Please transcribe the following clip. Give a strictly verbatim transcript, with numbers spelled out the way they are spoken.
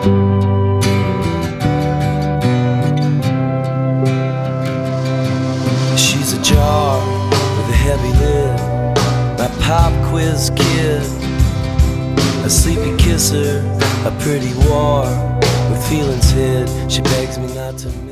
She's a jar with a heavy lid, my pop quiz kid, a sleepy kisser, a pretty war with feelings hid. She begs me not to